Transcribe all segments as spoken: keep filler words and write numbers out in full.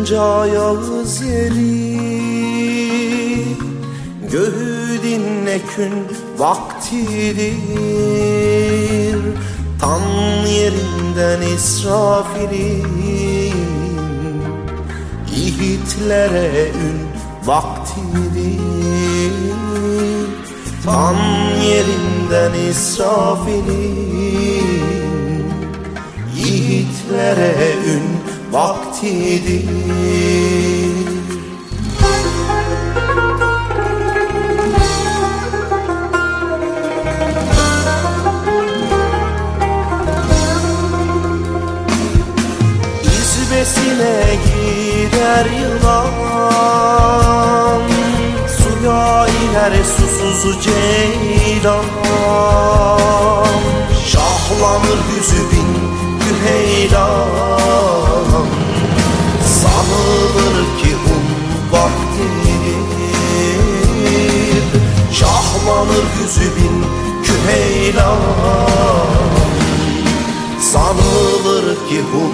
Bunca yağız yeri göğü dinle kün vaktidir. Tam yerinden İsrafil'in yiğitlere ün vaktidir. Tam yerinden İsrafil'in yiğitlere ün vaktidir. İzbesine gider yılan, suya iner susuz ceylan. Şahlanır yüzü bin güheylan, sanılır ki hun vaktidir. Şahlanır yüzü bin güheylan, sanılır ki hun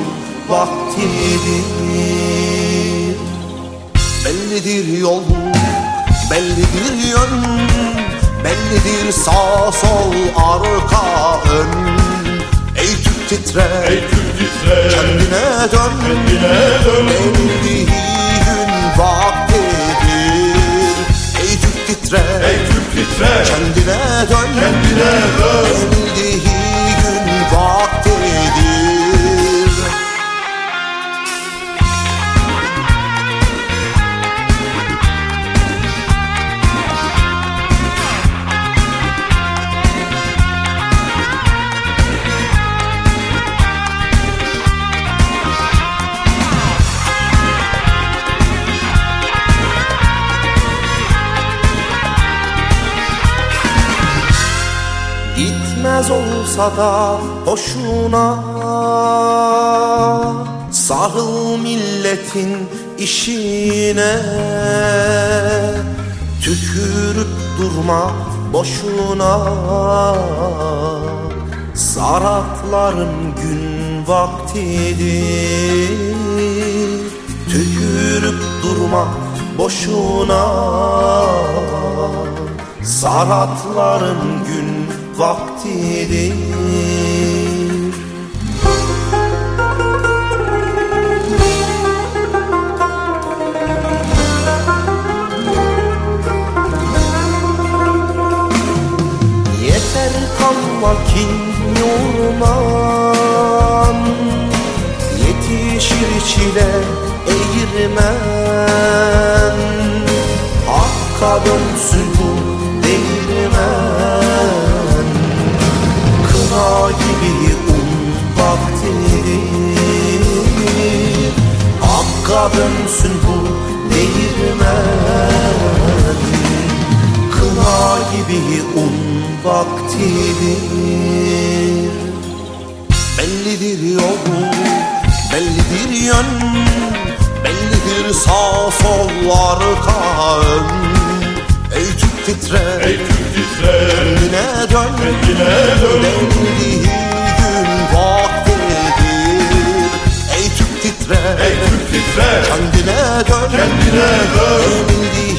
vaktidir. Bellidir yol, bellidir yön, bellidir sağ sol arka ön. Ey Türk titre, ey Türk titre, kendine dön, kendine dön. Belli gün vaktidir. Ey Türk titre, ey Türk titre, kendine dön, kendine dön. Belli gün vaktidir. Gitmez olsa da hoşuna, sarıl milletin işine. Tükürüp durma boşuna, Saratların gün vaktidir. Tükürüp durma boşuna, Saratların gün vaktidir. Yeter kalma kin yorman, yetişir çile eğirmen. Hakka dönsün bu değirmen, kına gibi un vaktidir. Hakka dönsün bu değirmen, kına gibi un vaktidir. Bellidir yol, bellidir yön, bellidir sağ sol arka ön. Ey Türk titre, ey Türk titre, kendine dön, kendine dön. Belli gün vaktidir. Ey Türk titre, ey Türk titre, kendine dön, kendine dön. Belli